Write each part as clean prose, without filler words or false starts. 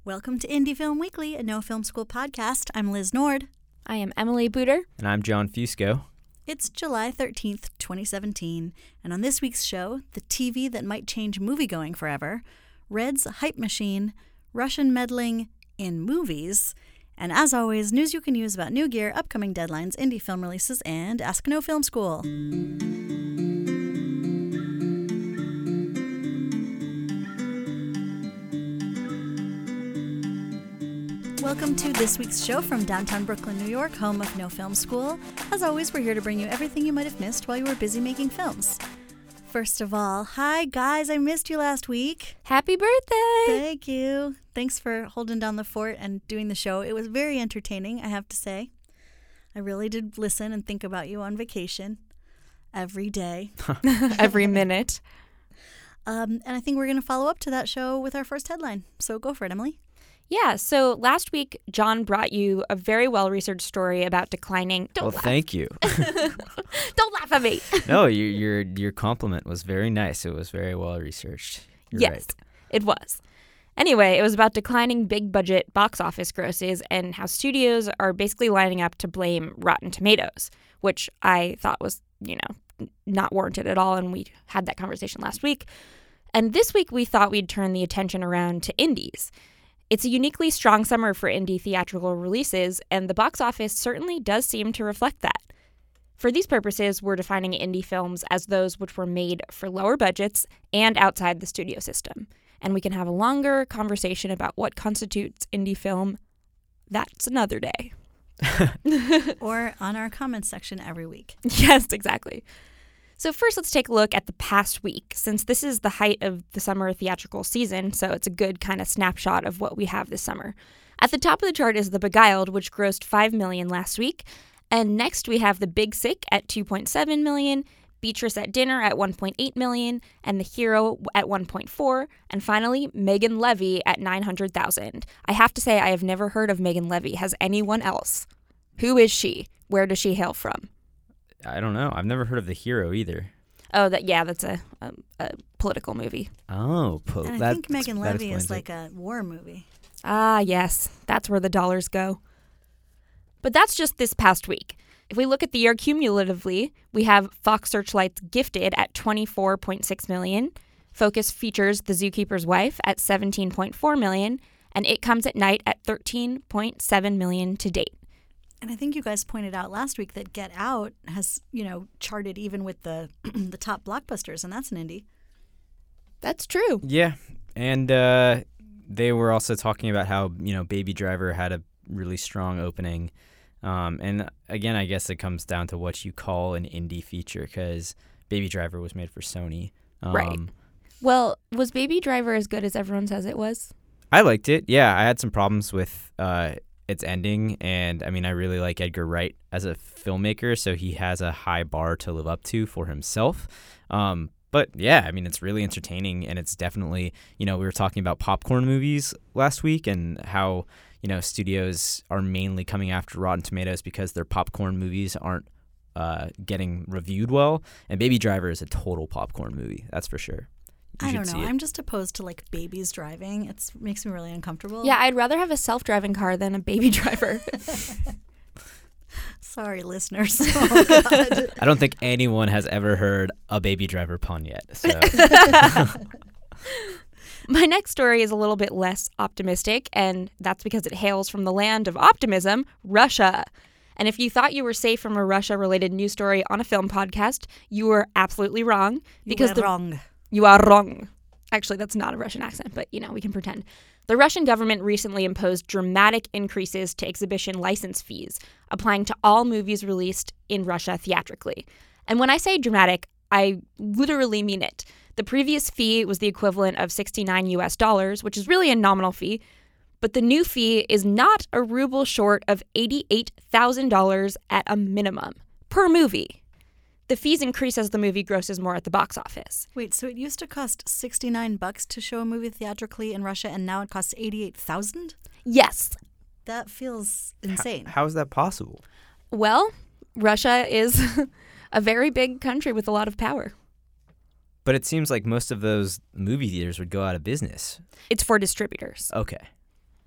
Welcome to Indie Film Weekly, a No Film School podcast. I'm Liz Nord. I am Emily Booter. And I'm John Fusco. It's July 13th, 2017, and on this week's show, the TV that might change moviegoing forever, Red's hype machine, Russian meddling in movies, and as always, news you can use about new gear, upcoming deadlines, indie film releases, and Ask No Film School. Welcome to this week's show from downtown Brooklyn, New York, home of No Film School. As always, we're here to bring you everything you might have missed while you were busy making films. First of all, hi guys, I missed you last week. Happy birthday! Thank you. Thanks for holding down the fort and doing the show. It was very entertaining, I have to say. I really did listen and think about you on vacation every day. Every minute. And I think we're going to follow up to that show with our first headline. So go for it, Emily. Yeah, so last week, John brought you a very well-researched story about declining... Don't laugh. Thank you. Don't laugh at me. No, your compliment was very nice. It was very well-researched. Yes, right. It was. Anyway, it was about declining big-budget box office grosses and how studios are basically lining up to blame Rotten Tomatoes, which I thought was, not warranted at all, and we had that conversation last week. And this week, we thought we'd turn the attention around to indies. It's a uniquely strong summer for indie theatrical releases, and the box office certainly does seem to reflect that. For these purposes, we're defining indie films as those which were made for lower budgets and outside the studio system. And we can have a longer conversation about what constitutes indie film. That's another day. Or on our comments section every week. Yes, exactly. So first, let's take a look at the past week, since this is the height of the summer theatrical season, so it's a good kind of snapshot of what we have this summer. At the top of the chart is The Beguiled, which grossed $5 million last week. And next, we have The Big Sick at $2.7 million, Beatrice at Dinner at $1.8 million, and The Hero at $1.4, and finally, Megan Levy at $900,000. I have to say, I have never heard of Megan Levy. Has anyone else? Who is she? Where does she hail from? I don't know. I've never heard of The Hero either. Oh, that's a political movie. Oh, And I think Megan Levy is like a war movie. Ah, yes. That's where the dollars go. But that's just this past week. If we look at the year cumulatively, we have Fox Searchlight's Gifted at $24.6 million, Focus Features The Zookeeper's Wife at $17.4 million, and It Comes at Night at $13.7 million to date. And I think you guys pointed out last week that Get Out has, charted even with the the top blockbusters, and that's an indie. That's true. Yeah, and they were also talking about how, Baby Driver had a really strong opening. And again, I guess it comes down to what you call an indie feature, because Baby Driver was made for Sony. Right. Well, was Baby Driver as good as everyone says it was? I liked it. Yeah, I had some problems with its ending, and I really like Edgar Wright as a filmmaker, so he has a high bar to live up to for himself. But yeah, it's really entertaining, and it's definitely, we were talking about popcorn movies last week and how, studios are mainly coming after Rotten Tomatoes because their popcorn movies aren't getting reviewed well, and Baby Driver is a total popcorn movie, that's for sure. I don't know. I'm just opposed to babies driving. It makes me really uncomfortable. Yeah, I'd rather have a self-driving car than a baby driver. Sorry, listeners. Oh, God. I don't think anyone has ever heard a Baby Driver pun yet. So. My next story is a little bit less optimistic, and that's because it hails from the land of optimism, Russia. And if you thought you were safe from a Russia-related news story on a film podcast, you were absolutely wrong. You are wrong. Actually, that's not a Russian accent, but, we can pretend. The Russian government recently imposed dramatic increases to exhibition license fees, applying to all movies released in Russia theatrically. And when I say dramatic, I literally mean it. The previous fee was the equivalent of $69, which is really a nominal fee, but the new fee is not a ruble short of $88,000 at a minimum per movie. The fees increase as the movie grosses more at the box office. Wait, so it used to cost $69 to show a movie theatrically in Russia, and now it costs $88,000? Yes. That feels insane. How is that possible? Well, Russia is a very big country with a lot of power. But it seems like most of those movie theaters would go out of business. It's for distributors. Okay.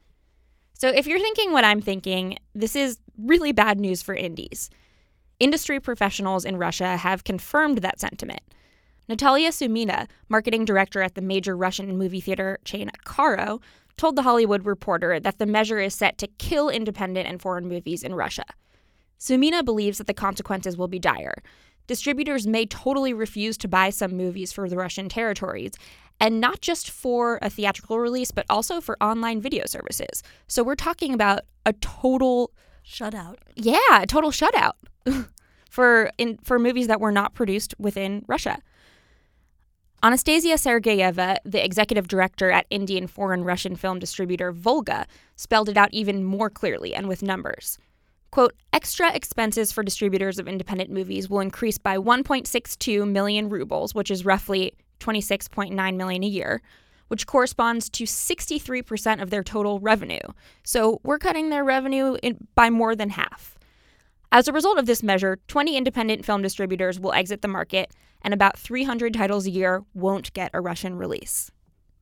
So if you're thinking what I'm thinking, this is really bad news for indies. Industry professionals in Russia have confirmed that sentiment. Natalia Sumina, marketing director at the major Russian movie theater chain Karo, told The Hollywood Reporter that the measure is set to kill independent and foreign movies in Russia. Sumina believes that the consequences will be dire. Distributors may totally refuse to buy some movies for the Russian territories, and not just for a theatrical release, but also for online video services. So we're talking about a total shutout. Yeah, a total shutout for movies that were not produced within Russia. Anastasia Sergeyeva, the executive director at Indian foreign Russian film distributor Volga, spelled it out even more clearly and with numbers. Quote, extra expenses for distributors of independent movies will increase by 1.62 million rubles, which is roughly 26.9 million a year, which corresponds to 63% of their total revenue. So we're cutting their revenue by more than half. As a result of this measure, 20 independent film distributors will exit the market, and about 300 titles a year won't get a Russian release.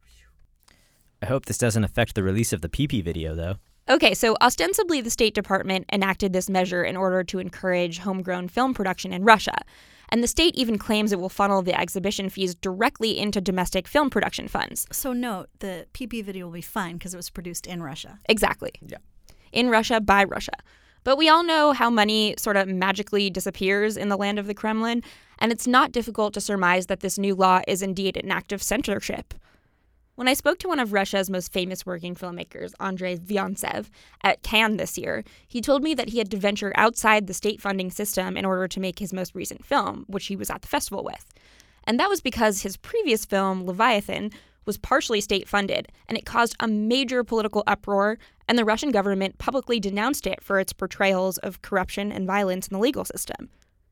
I hope this doesn't affect the release of the PP video, though. Okay, so ostensibly the State Department enacted this measure in order to encourage homegrown film production in Russia. And the state even claims it will funnel the exhibition fees directly into domestic film production funds. So note, the PP video will be fine because it was produced in Russia. Exactly. Yeah. In Russia, by Russia. But we all know how money sort of magically disappears in the land of the Kremlin, and it's not difficult to surmise that this new law is indeed an act of censorship. When I spoke to one of Russia's most famous working filmmakers, Andrei Vyontsev, at Cannes this year, he told me that he had to venture outside the state funding system in order to make his most recent film, which he was at the festival with. And that was because his previous film, Leviathan, was partially state-funded, and it caused a major political uproar, and the Russian government publicly denounced it for its portrayals of corruption and violence in the legal system.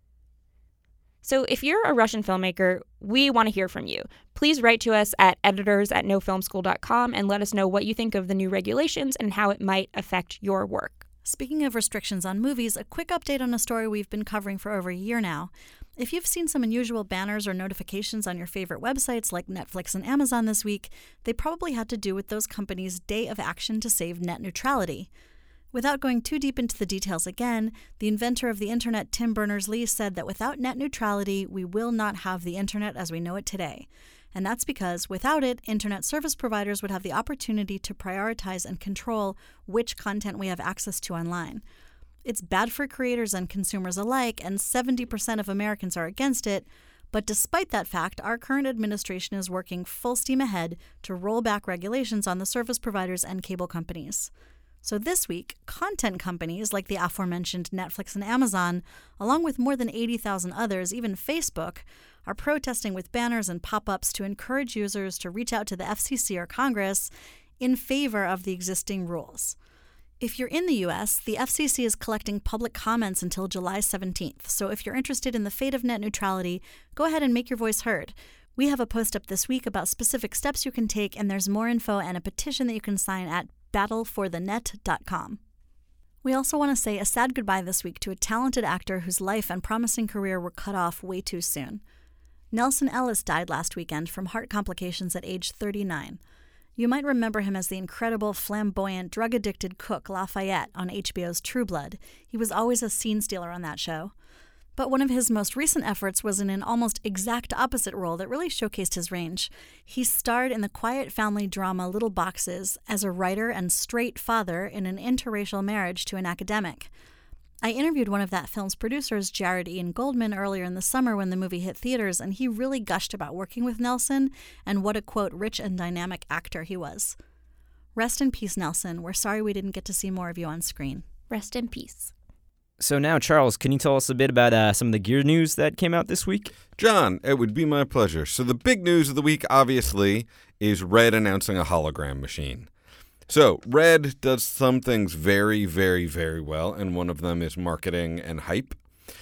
So if you're a Russian filmmaker, we want to hear from you. Please write to us at editors@nofilmschool.com and let us know what you think of the new regulations and how it might affect your work. Speaking of restrictions on movies, a quick update on a story we've been covering for over a year now. If you've seen some unusual banners or notifications on your favorite websites like Netflix and Amazon this week, they probably had to do with those companies' day of action to save net neutrality. Without going too deep into the details again, the inventor of the internet, Tim Berners-Lee, said that without net neutrality, we will not have the internet as we know it today. And that's because without it, internet service providers would have the opportunity to prioritize and control which content we have access to online. It's bad for creators and consumers alike, and 70% of Americans are against it. But despite that fact, our current administration is working full steam ahead to roll back regulations on the service providers and cable companies. So this week, content companies like the aforementioned Netflix and Amazon, along with more than 80,000 others, even Facebook, are protesting with banners and pop-ups to encourage users to reach out to the FCC or Congress in favor of the existing rules. If you're in the U.S., the FCC is collecting public comments until July 17th, so if you're interested in the fate of net neutrality, go ahead and make your voice heard. We have a post up this week about specific steps you can take, and there's more info and a petition that you can sign at battleforthenet.com. We also want to say a sad goodbye this week to a talented actor whose life and promising career were cut off way too soon. Nelson Ellis died last weekend from heart complications at age 39. You might remember him as the incredible, flamboyant, drug-addicted cook Lafayette on HBO's True Blood. He was always a scene stealer on that show. But one of his most recent efforts was in an almost exact opposite role that really showcased his range. He starred in the quiet family drama Little Boxes as a writer and straight father in an interracial marriage to an academic. I interviewed one of that film's producers, Jared Ian Goldman, earlier in the summer when the movie hit theaters, and he really gushed about working with Nelson and what a, quote, rich and dynamic actor he was. Rest in peace, Nelson. We're sorry we didn't get to see more of you on screen. Rest in peace. So now, Charles, can you tell us a bit about some of the gear news that came out this week? John, it would be my pleasure. So the big news of the week, obviously, is Red announcing a hologram machine. So Red does some things very, very, very well, and one of them is marketing and hype.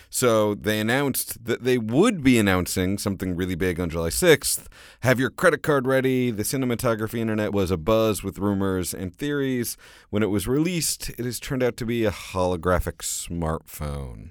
So they announced that they would be announcing something really big on July 6th. Have your credit card ready. The cinematography internet was abuzz with rumors and theories. When it was released, it has turned out to be a holographic smartphone.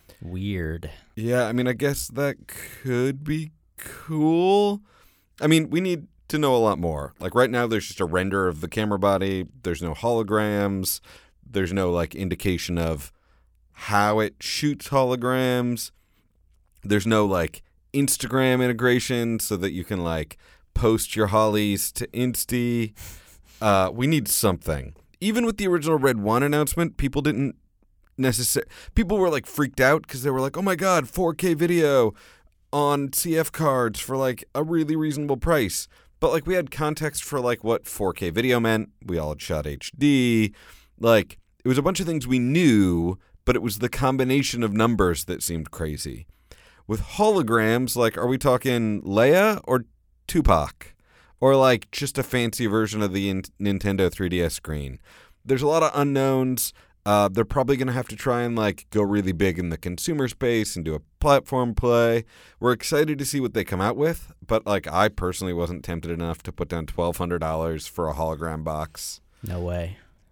Weird. Yeah, I mean, I guess that could be cool. I mean, we need to know a lot more. Like right now, there's just a render of the camera body. There's no holograms. There's no like indication of how it shoots holograms. There's no like Instagram integration so that you can like post your hollies to Insty. We need something. Even with the original Red 1 announcement, people didn't necessarily... People were like freaked out because they were like, oh my God, 4K video on CF cards for like a really reasonable price. But like we had context for like what 4K video meant. We all had shot HD. Like it was a bunch of things we knew, but it was the combination of numbers that seemed crazy. With holograms, like are we talking Leia or Tupac? Or like just a fancy version of the Nintendo 3DS screen? There's a lot of unknowns. They're probably going to have to try and like go really big in the consumer space and do a platform play. We're excited to see what they come out with, but like I personally wasn't tempted enough to put down $1,200 for a hologram box. No way.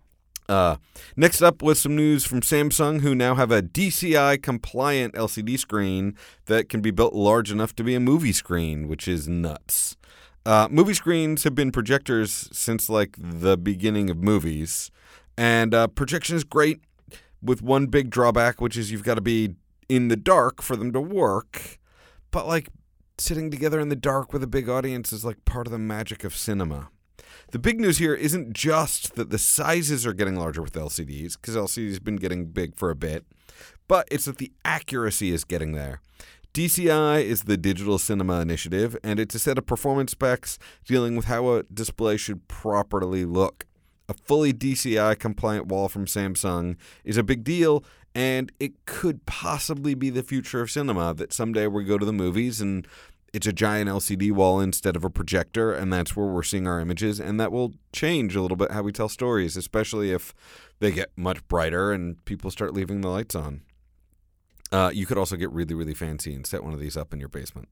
Next up was some news from Samsung, who now have a DCI compliant LCD screen that can be built large enough to be a movie screen, which is nuts. Movie screens have been projectors since like the beginning of movies. And projection is great with one big drawback, which is you've got to be in the dark for them to work. But like sitting together in the dark with a big audience is like part of the magic of cinema. The big news here isn't just that the sizes are getting larger with LCDs, because LCDs have been getting big for a bit, but it's that the accuracy is getting there. DCI is the Digital Cinema Initiative, and it's a set of performance specs dealing with how a display should properly look. A fully DCI-compliant wall from Samsung is a big deal, and it could possibly be the future of cinema, that someday we go to the movies and it's a giant LCD wall instead of a projector, and that's where we're seeing our images, and that will change a little bit how we tell stories, especially if they get much brighter and people start leaving the lights on. You could also get really, really fancy and set one of these up in your basement.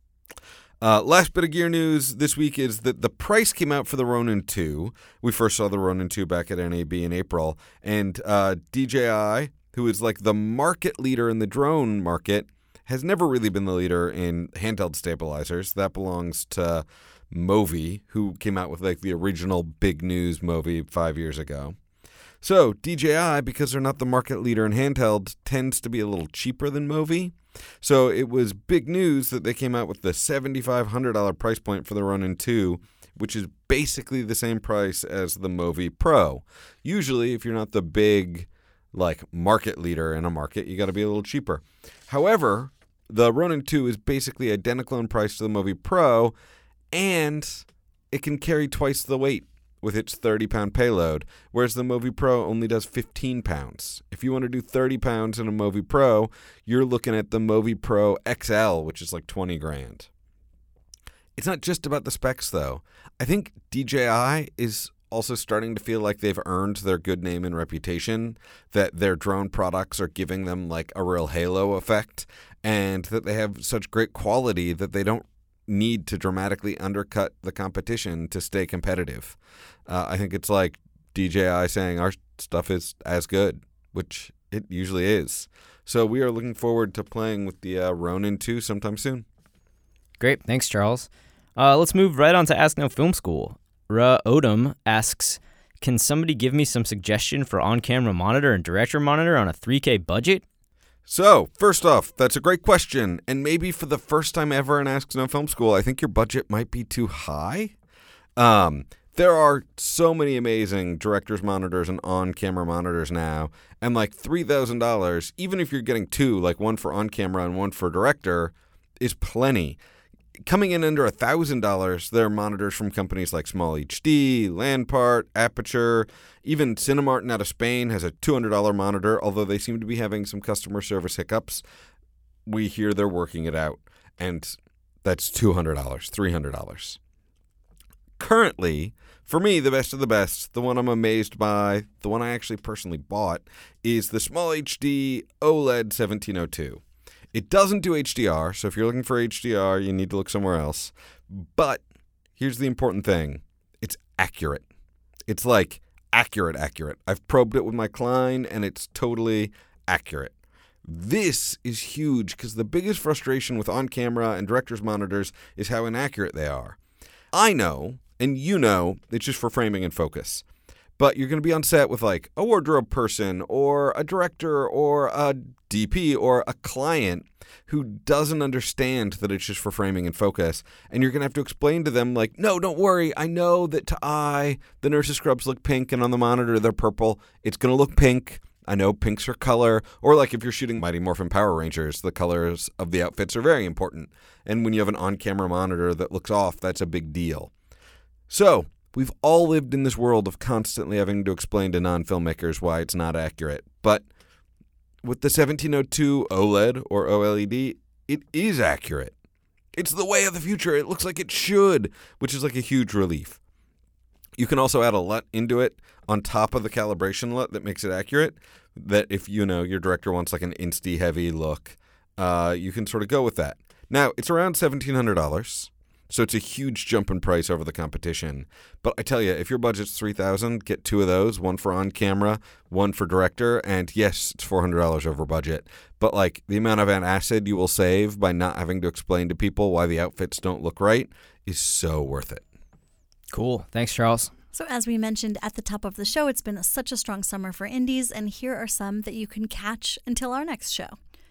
Last bit of gear news this week is that the price came out for the Ronin 2. We first saw the Ronin 2 back at NAB in April. And DJI, who is like the market leader in the drone market, has never really been the leader in handheld stabilizers. That belongs to Movi, who came out with like the original big news Movi 5 years ago. So DJI, because they're not the market leader in handheld, tends to be a little cheaper than Movi. So it was big news that they came out with the $7,500 price point for the Ronin 2, which is basically the same price as the Movi Pro. Usually, if you're not the big like market leader in a market, you got to be a little cheaper. However, the Ronin 2 is basically identical in price to the Movi Pro, and it can carry twice the weight with its 30-pound payload, whereas the Movi Pro only does 15 pounds. If you want to do 30 pounds in a Movi Pro, you're looking at the Movi Pro XL, which is like $20,000. It's not just about the specs, though. I think DJI is also starting to feel like they've earned their good name and reputation, that their drone products are giving them like a real halo effect, and that they have such great quality that they don't need to dramatically undercut the competition to stay competitive. I think it's like DJI saying our stuff is as good, which it usually is. So we are looking forward to playing with the Ronin 2 sometime soon. Great. Thanks, Charles. Let's move right on to Ask No Film School. Ra Odom asks, can somebody give me some suggestion for on-camera monitor and director monitor on a 3K budget? So, first off, that's a great question, and maybe for the first time ever in Ask No Film School, I think your budget might be too high. There are so many amazing director's monitors and on-camera monitors now, and like $3,000, even if you're getting two, like one for on-camera and one for director, is plenty. Coming in under $1,000, there are monitors from companies like Small HD, Landpart, Aperture. Even Cinemartin out of Spain has a $200 monitor, although they seem to be having some customer service hiccups. We hear they're working it out, and that's $200, $300. Currently, for me, the best of the best, the one I'm amazed by, the one I actually personally bought, is the Small HD OLED 1702. It doesn't do HDR, so if you're looking for HDR, you need to look somewhere else. But here's the important thing. It's accurate. It's like accurate. I've probed it with my Klein, and it's totally accurate. This is huge because the biggest frustration with on-camera and director's monitors is how inaccurate they are. I know, and you know, it's just for framing and focus. But you're going to be on set with like a wardrobe person or a director or a DP or a client who doesn't understand that it's just for framing and focus. And you're going to have to explain to them like, no, don't worry. I know that to eye, the nurse's scrubs look pink and on the monitor they're purple. It's going to look pink. I know pink's her color. Or like if you're shooting Mighty Morphin Power Rangers, the colors of the outfits are very important. And when you have an on-camera monitor that looks off, that's a big deal. So we've all lived in this world of constantly having to explain to non-filmmakers why it's not accurate. But with the 1702 OLED or OLED, it is accurate. It's the way of the future. It looks like it should, which is like a huge relief. You can also add a LUT into it on top of the calibration LUT that makes it accurate, that if you know your director wants like an Insta-heavy look, you can sort of go with that. Now, it's around $1,700. So it's a huge jump in price over the competition. But I tell you, if your budget's $3,000, get two of those, one for on camera, one for director, and yes, it's $400 over budget. But like the amount of antacid you will save by not having to explain to people why the outfits don't look right is so worth it. Cool. Thanks, Charles. So as we mentioned at the top of the show, it's been such a strong summer for indies, and here are some that you can catch until our next show.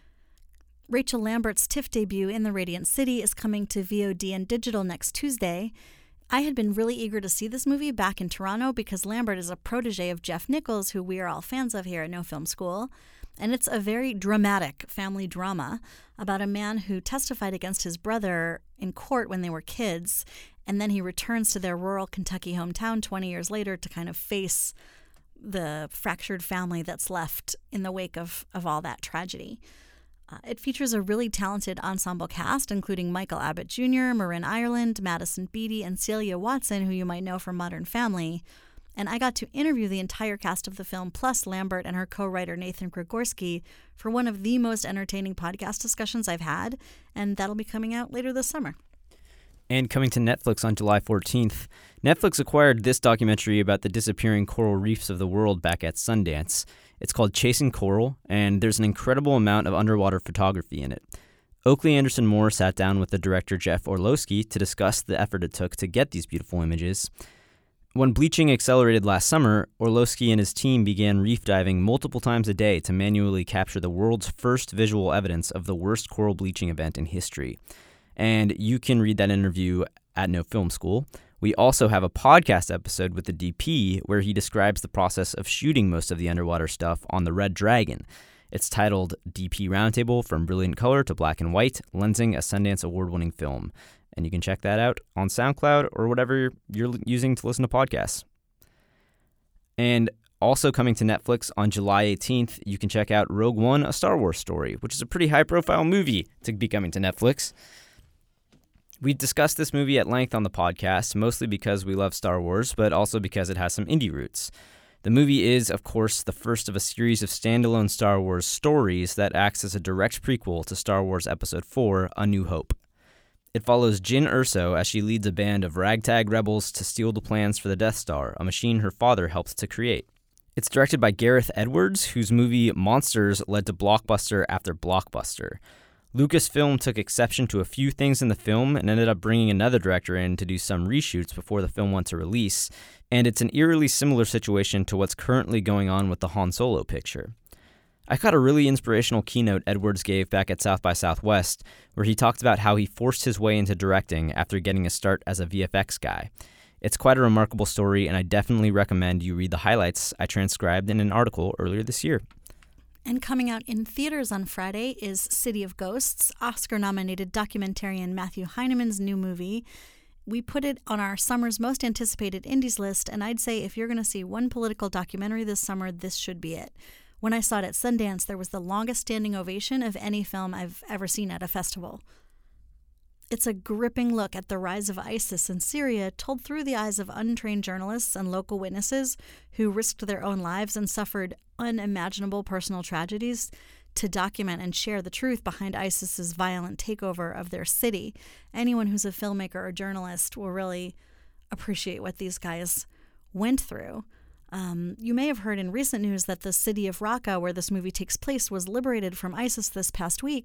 Rachel Lambert's TIFF debut, In the Radiant City, is coming to VOD and digital next Tuesday. I had been really eager to see this movie back in Toronto because Lambert is a protege of Jeff Nichols, who we are all fans of here at No Film School. And it's a very dramatic family drama about a man who testified against his brother in court when they were kids, and then he returns to their rural Kentucky hometown 20 years later to kind of face the fractured family that's left in the wake of all that tragedy. It features a really talented ensemble cast, including Michael Abbott Jr., Marin Ireland, Madison Beatty, and Celia Watson, who you might know from Modern Family. And I got to interview the entire cast of the film, plus Lambert and her co-writer Nathan Gregorski, for one of the most entertaining podcast discussions I've had, and that'll be coming out later this summer. And coming to Netflix on July 14th, Netflix acquired this documentary about the disappearing coral reefs of the world back at Sundance. It's called Chasing Coral, and there's an incredible amount of underwater photography in it. Oakley Anderson Moore sat down with the director Jeff Orlowski to discuss the effort it took to get these beautiful images. When bleaching accelerated last summer, Orlowski and his team began reef diving multiple times a day to manually capture the world's first visual evidence of the worst coral bleaching event in history. And you can read that interview at No Film School. We also have a podcast episode with the DP where he describes the process of shooting most of the underwater stuff on the Red Dragon. It's titled DP Roundtable From Brilliant Color to Black and White, Lensing a Sundance Award-Winning Film. And you can check that out on SoundCloud or whatever you're using to listen to podcasts. And also coming to Netflix on July 18th, you can check out Rogue One, A Star Wars Story, which is a pretty high-profile movie to be coming to Netflix. We discussed this movie at length on the podcast, mostly because we love Star Wars, but also because it has some indie roots. The movie is, of course, the first of a series of standalone Star Wars stories that acts as a direct prequel to Star Wars Episode 4, A New Hope. It follows Jyn Erso as she leads a band of ragtag rebels to steal the plans for the Death Star, a machine her father helped to create. It's directed by Gareth Edwards, whose movie Monsters led to blockbuster after blockbuster. Lucasfilm took exception to a few things in the film and ended up bringing another director in to do some reshoots before the film went to release, and it's an eerily similar situation to what's currently going on with the Han Solo picture. I caught a really inspirational keynote Edwards gave back at South by Southwest, where he talked about how he forced his way into directing after getting a start as a VFX guy. It's quite a remarkable story, and I definitely recommend you read the highlights I transcribed in an article earlier this year. And coming out in theaters on Friday is City of Ghosts, Oscar-nominated documentarian Matthew Heineman's new movie. We put it on our summer's most anticipated indies list, and I'd say if you're going to see one political documentary this summer, this should be it. When I saw it at Sundance, there was the longest standing ovation of any film I've ever seen at a festival. It's a gripping look at the rise of ISIS in Syria, told through the eyes of untrained journalists and local witnesses who risked their own lives and suffered unimaginable personal tragedies to document and share the truth behind ISIS's violent takeover of their city. Anyone who's a filmmaker or journalist will really appreciate what these guys went through. You may have heard in recent news that the city of Raqqa, where this movie takes place, was liberated from ISIS this past week,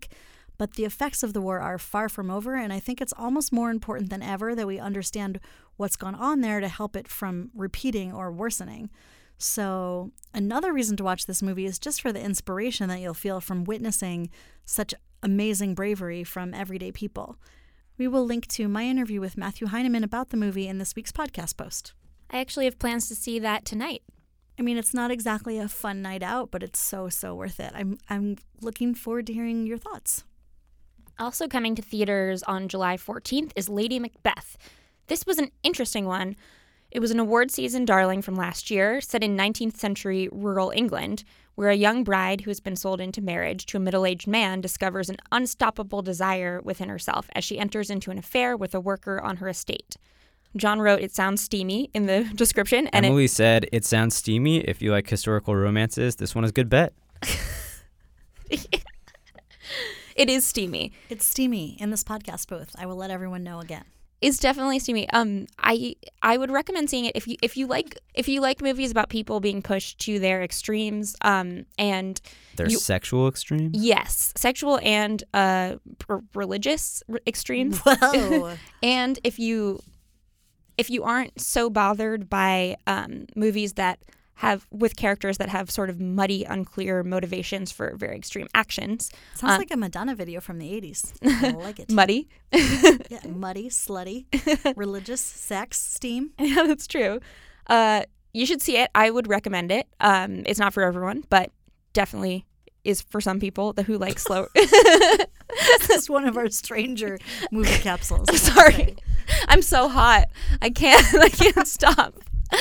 but the effects of the war are far from over, and I think it's almost more important than ever that we understand what's gone on there to help it from repeating or worsening. So another reason to watch this movie is just for the inspiration that you'll feel from witnessing such amazing bravery from everyday people. We will link to my interview with Matthew Heineman about the movie in this week's podcast post. I actually have plans to see that tonight. I mean, it's not exactly a fun night out, but it's so worth it. I'm looking forward to hearing your thoughts. Also coming to theaters on July 14th is Lady Macbeth. This was an interesting one. It was an award season darling from last year, set in 19th century rural England, where a young bride who has been sold into marriage to a middle-aged man discovers an unstoppable desire within herself as she enters into an affair with a worker on her estate. John wrote, "It sounds steamy" in the description. And Emily said, "It sounds steamy. If you like historical romances, this one is a good bet." It is steamy. It's steamy in this podcast booth. I will let everyone know again. It's definitely steamy. I would recommend seeing it if you like movies about people being pushed to their extremes. And Their sexual extremes? Yes, sexual and religious extremes. Whoa. And if you aren't so bothered by movies that have with characters that have sort of muddy, unclear motivations for very extreme actions. Sounds like a Madonna video from the 80s. I like it. Muddy. Yeah, muddy, slutty, religious, sex, steam. Yeah, that's true. You should see it. I would recommend it. It's not for everyone, but definitely is for some people who like slow. This is one of our stranger movie capsules. I'm sorry. I'm so hot. I can't stop.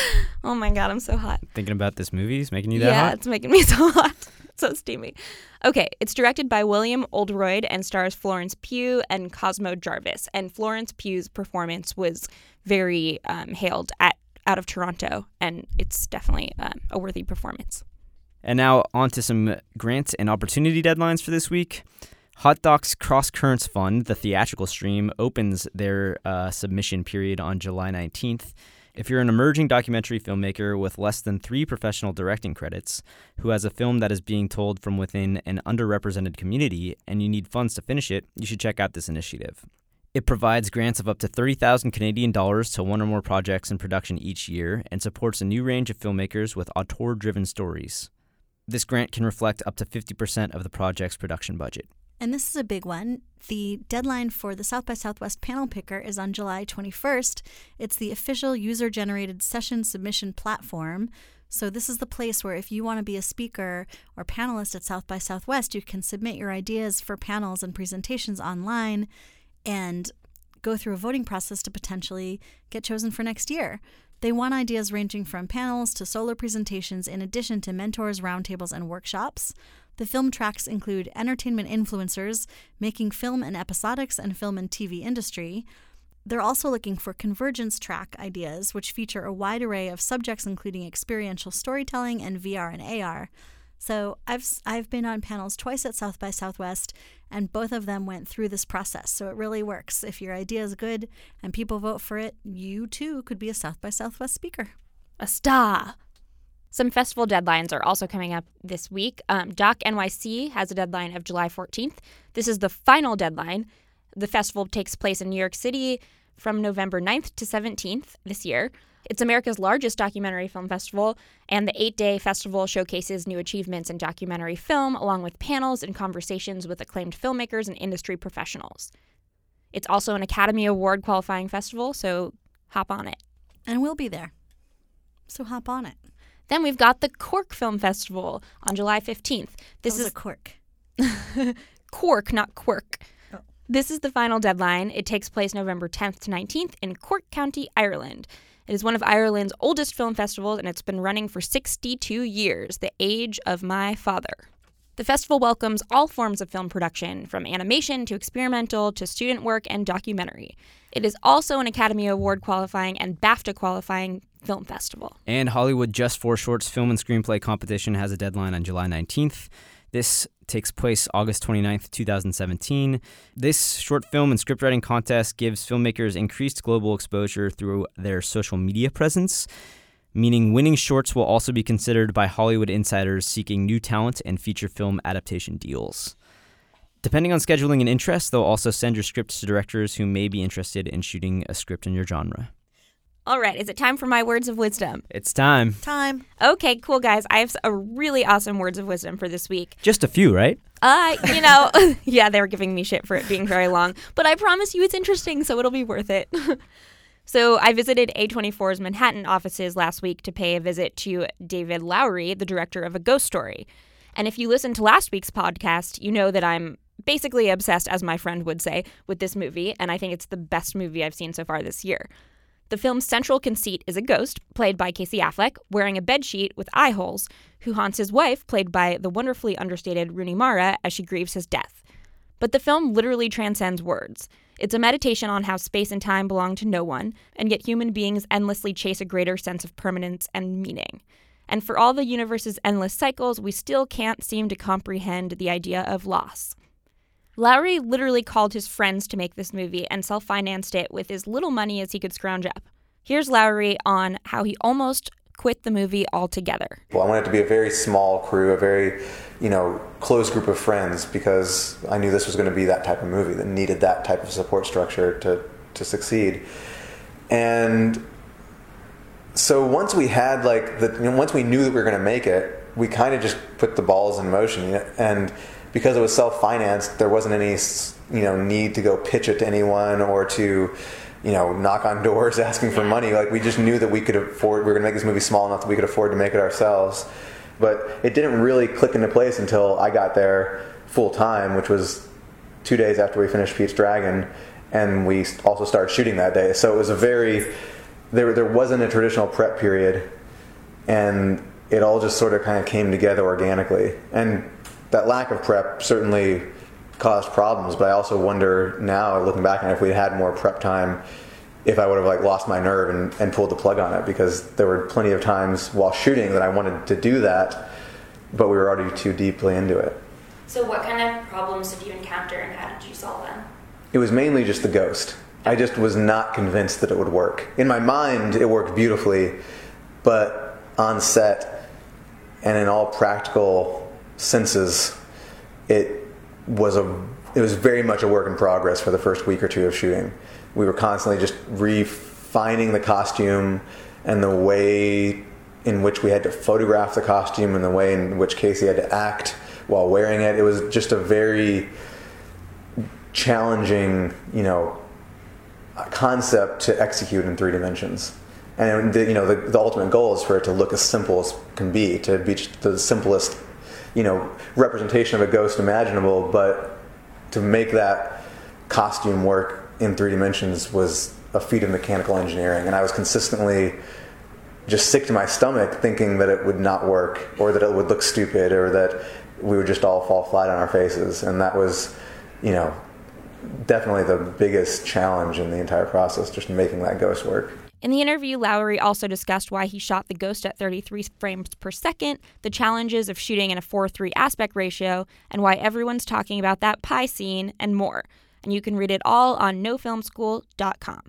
Oh my God, I'm so hot. Thinking about this movie is making you that hot? Yeah, it's making me so hot. So steamy. Okay, it's directed by William Oldroyd and stars Florence Pugh and Cosmo Jarvis. And Florence Pugh's performance was very hailed out of Toronto, and it's definitely a worthy performance. And now on to some grants and opportunity deadlines for this week. Hot Docs Cross Currents Fund, the theatrical stream, opens their submission period on July 19th. If you're an emerging documentary filmmaker with less than 3 professional directing credits, who has a film that is being told from within an underrepresented community, and you need funds to finish it, you should check out this initiative. It provides grants of up to 30,000 Canadian dollars to one or more projects in production each year and supports a new range of filmmakers with auteur-driven stories. This grant can reflect up to 50% of the project's production budget. And this is a big one. The deadline for the South by Southwest panel picker is on July 21st. It's the official user-generated session submission platform. So this is the place where if you want to be a speaker or panelist at South by Southwest, you can submit your ideas for panels and presentations online and go through a voting process to potentially get chosen for next year. They want ideas ranging from panels to solo presentations in addition to mentors, roundtables, and workshops. The film tracks include entertainment influencers, making film and episodics and film and TV industry. They're also looking for convergence track ideas, which feature a wide array of subjects including experiential storytelling and VR and AR. So I've been on panels twice at South by Southwest, and both of them went through this process. So it really works. If your idea is good and people vote for it, you too could be a South by Southwest speaker. A star. Some festival deadlines are also coming up this week. Doc NYC has a deadline of July 14th. This is the final deadline. The festival takes place in New York City from November 9th to 17th this year. It's America's largest documentary film festival, and the 8-day festival showcases new achievements in documentary film, along with panels and conversations with acclaimed filmmakers and industry professionals. It's also an Academy Award qualifying festival, so hop on it. And we'll be there. So hop on it. Then we've got the Cork Film Festival on July 15th. This is a cork. Cork, not quirk. Oh. This is the final deadline. It takes place November 10th to 19th in Cork County, Ireland. It is one of Ireland's oldest film festivals, and it's been running for 62 years, the age of my father. The festival welcomes all forms of film production, from animation to experimental to student work and documentary. It is also an Academy Award qualifying and BAFTA qualifying film festival. And Hollywood Just for Shorts Film and Screenplay Competition has a deadline on July 19th. This takes place August 29th, 2017. This short film and scriptwriting contest gives filmmakers increased global exposure through their social media presence, meaning winning shorts will also be considered by Hollywood insiders seeking new talent and feature film adaptation deals. Depending on scheduling and interest, they'll also send your script to directors who may be interested in shooting a script in your genre. All right, is it time for my words of wisdom? It's time. Time. Okay, cool, guys. I have a really awesome words of wisdom for this week. Just a few, right? Yeah, they were giving me shit for it being very long, but I promise you it's interesting, so it'll be worth it. So I visited A24's Manhattan offices last week to pay a visit to David Lowery, the director of A Ghost Story. And if you listened to last week's podcast, you know that I'm basically obsessed, as my friend would say, with this movie, and I think it's the best movie I've seen so far this year. The film's central conceit is a ghost, played by Casey Affleck, wearing a bedsheet with eye holes, who haunts his wife, played by the wonderfully understated Rooney Mara, as she grieves his death. But the film literally transcends words. It's a meditation on how space and time belong to no one, and yet human beings endlessly chase a greater sense of permanence and meaning. And for all the universe's endless cycles, we still can't seem to comprehend the idea of loss. Lowery literally called his friends to make this movie and self-financed it with as little money as he could scrounge up. Here's Lowery on how he almost quit the movie altogether. Well, I wanted it to be a very small crew, a very, close group of friends, because I knew this was going to be that type of movie that needed that type of support structure to succeed. And so once we had once we knew that we were going to make it, we kind of just put the balls in motion. And because it was self-financed, there wasn't any, need to go pitch it to anyone or to, knock on doors asking for money. Like, we just knew that we were going to make this movie small enough that we could afford to make it ourselves. But it didn't really click into place until I got there full time, which was 2 days after we finished Pete's Dragon, and we also started shooting that day. So it was there wasn't a traditional prep period, and it all just sort of kind of came together organically. And that lack of prep certainly caused problems, but I also wonder now, looking back on it, if we had more prep time, if I would have lost my nerve and pulled the plug on it, because there were plenty of times while shooting that I wanted to do that, but we were already too deeply into it. So what kind of problems did you encounter, and how did you solve them? It was mainly just the ghost. I just was not convinced that it would work. In my mind, it worked beautifully, but on set and in all practical senses, it was very much a work in progress for the first week or two of shooting. We were constantly just refining the costume and the way in which we had to photograph the costume and the way in which Casey had to act while wearing it. It was just a very challenging, concept to execute in 3 dimensions. And the ultimate goal is for it to look as simple as can be, to be the simplest, representation of a ghost imaginable, but to make that costume work in 3 dimensions was a feat of mechanical engineering. And I was consistently just sick to my stomach thinking that it would not work, or that it would look stupid, or that we would just all fall flat on our faces. And that was, definitely the biggest challenge in the entire process, just making that ghost work. In the interview, Lowery also discussed why he shot the ghost at 33 frames per second, the challenges of shooting in a 4:3 aspect ratio, and why everyone's talking about that pie scene, and more. And you can read it all on nofilmschool.com.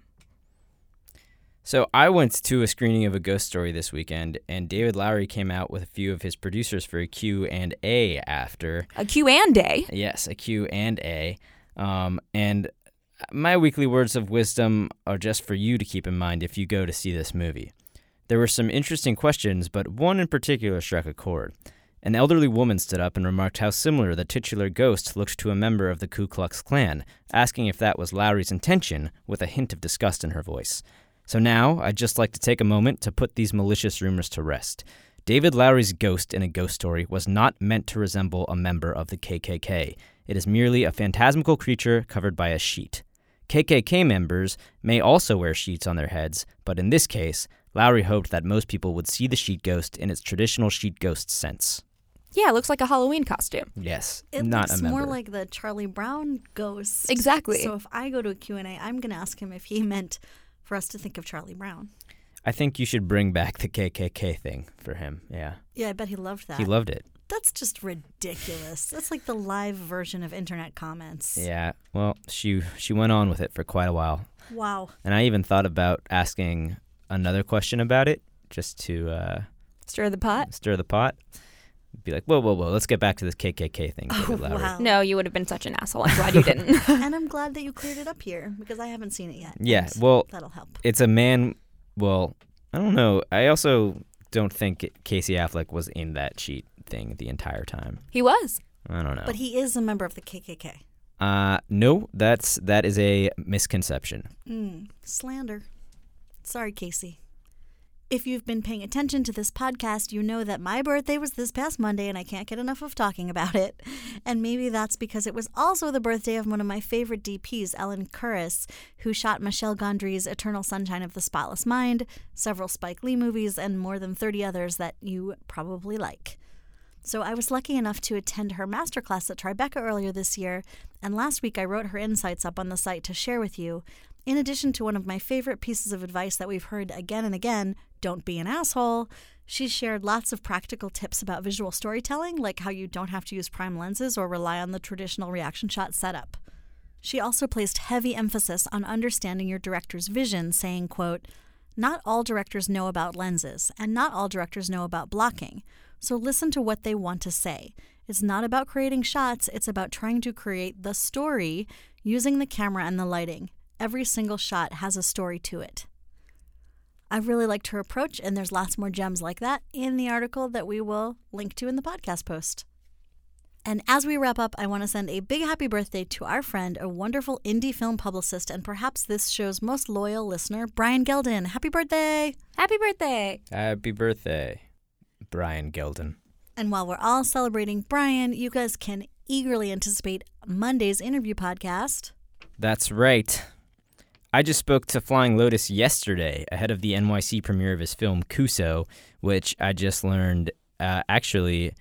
So I went to a screening of A Ghost Story this weekend, and David Lowery came out with a few of his producers for a Q&A after. A Q&A? Yes, a Q&A. And my weekly words of wisdom are just for you to keep in mind if you go to see this movie. There were some interesting questions, but one in particular struck a chord. An elderly woman stood up and remarked how similar the titular ghost looked to a member of the Ku Klux Klan, asking if that was Lowery's intention, with a hint of disgust in her voice. So now, I'd just like to take a moment to put these malicious rumors to rest. David Lowery's ghost in A Ghost Story was not meant to resemble a member of the KKK. It is merely a phantasmical creature covered by a sheet. KKK members may also wear sheets on their heads, but in this case, Lowery hoped that most people would see the sheet ghost in its traditional sheet ghost sense. Yeah, it looks like a Halloween costume. Yes, It not looks a member. more like the Charlie Brown ghost. Exactly. So if I go to a Q&A, I'm going to ask him if he meant for us to think of Charlie Brown. I think you should bring back the KKK thing for him, yeah. Yeah, I bet he loved that. He loved it. That's just ridiculous. That's like the live version of internet comments. Yeah, well, she went on with it for quite a while. Wow. And I even thought about asking another question about it, just to Stir the pot? stir the pot. be like, whoa, let's get back to this KKK thing. David Lowery. Wow. No, you would have been such an asshole. I'm glad you didn't. And I'm glad that you cleared it up here because I haven't seen it yet. Yeah, and well, that'll help. it's a man. Well, I don't know. I also don't think Casey Affleck was in that cheat thing the entire time. He was. I don't know. But he is a member of the KKK. No, that is a misconception. Slander. Sorry, Casey. If you've been paying attention to this podcast, you know that my birthday was this past Monday and I can't get enough of talking about it. And maybe that's because it was also the birthday of one of my favorite DPs, Ellen Kuras, who shot Michel Gondry's Eternal Sunshine of the Spotless Mind, several Spike Lee movies, and more than 30 others that you probably like. So I was lucky enough to attend her masterclass at Tribeca earlier this year, and last week I wrote her insights up on the site to share with you. In addition to one of my favorite pieces of advice that we've heard again and again, don't be an asshole, she shared lots of practical tips about visual storytelling, like how you don't have to use prime lenses or rely on the traditional reaction shot setup. She also placed heavy emphasis on understanding your director's vision, saying, quote, "Not all directors know about lenses, and not all directors know about blocking. So listen to what they want to say. It's not about creating shots, it's about trying to create the story using the camera and the lighting. Every single shot has a story to it." I really liked her approach, and there's lots more gems like that in the article that we will link to in the podcast post. And as we wrap up, I want to send a big happy birthday to our friend, a wonderful indie film publicist, and perhaps this show's most loyal listener, Brian Geldon. Happy birthday! Happy birthday. Happy birthday, Brian Geldon. And while we're all celebrating Brian, you guys can eagerly anticipate Monday's interview podcast. That's right. I just spoke to Flying Lotus yesterday ahead of the NYC premiere of his film Kuso, which I just learned actually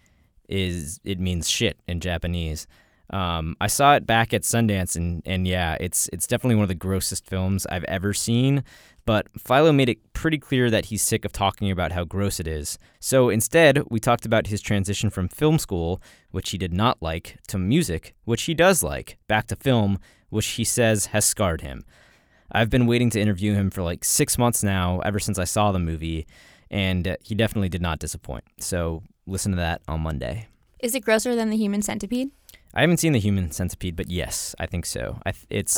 it means shit in Japanese. I saw it back at Sundance, and yeah, it's definitely one of the grossest films I've ever seen, but Philo made it pretty clear that he's sick of talking about how gross it is. So instead, we talked about his transition from film school, which he did not like, to music, which he does like, back to film, which he says has scarred him. I've been waiting to interview him for like 6 months now, ever since I saw the movie, and he definitely did not disappoint. So listen to that on Monday. Is it grosser than The Human Centipede? I haven't seen The Human Centipede, but yes, I think so. It's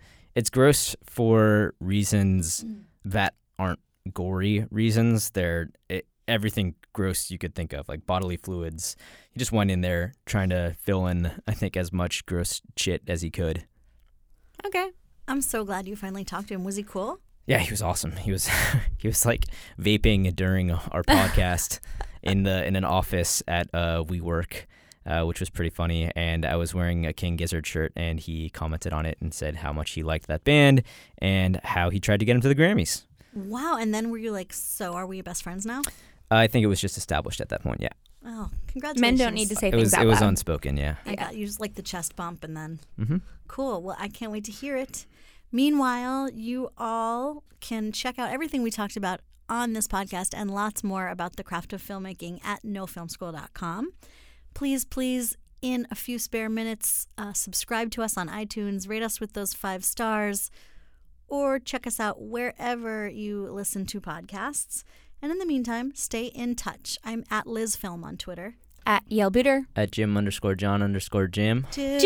gross for reasons that aren't gory reasons. Everything gross you could think of, like bodily fluids. He just went in there trying to fill in, I think, as much gross shit as he could. Okay. I'm so glad you finally talked to him. Was he cool? Yeah, he was awesome. He was like vaping during our podcast in an office at WeWork, which was pretty funny. And I was wearing a King Gizzard shirt, and he commented on it and said how much he liked that band and how he tried to get him to the Grammys. Wow. And then were you like, so are we best friends now? I think it was just established at that point. Yeah. Oh, congratulations. Men don't need to say things out It was loud. unspoken. Yeah. I got you just like the chest bump and then. Mm-hmm. Cool. Well, I can't wait to hear it. Meanwhile, you all can check out everything we talked about on this podcast and lots more about the craft of filmmaking at nofilmschool.com. Please, in a few spare minutes, subscribe to us on iTunes, rate us with those 5 stars, or check us out wherever you listen to podcasts. And in the meantime, stay in touch. I'm at LizFilm on Twitter. At Yale Booter. At Jim_John_Jim.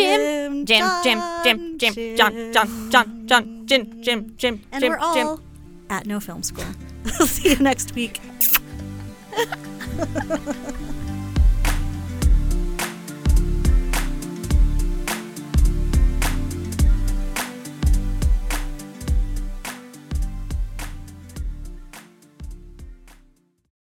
Jim. And we're all at No Film School. I'll see you next week.